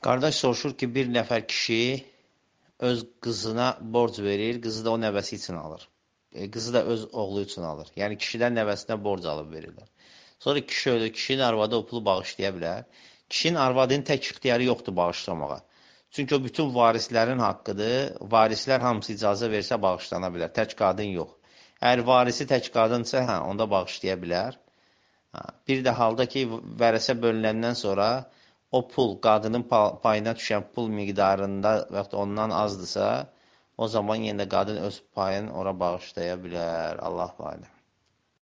Qardaş soruşur ki, bir nəfər kişi öz qızına borc verir, qızı da o nəvəsi üçün alır. Qızı da öz oğlu üçün alır. Yəni kişidən nəvəsinə borc alıb verirlər. Sonra kişi ölür, kişinin arvadı o pulu bağışlaya bilər. Kişinin arvadının tək ixtiyarı yoxdur bağışlamağa. Çünki o bütün varislərin haqqıdır. Varislər hamısı icazə versə bağışlana bilər. Tək qadın yox. Əgər varisi tək qadınsa, onda bağışlaya bilər. Bir də halda ki, vərəsə bölünəndən sonra o pul, qadının payına düşən pul miqdarında və yaxud ondan azdırsa, o zaman yenə də qadın öz payını ora bağışlaya bilər. Allah-u aləm.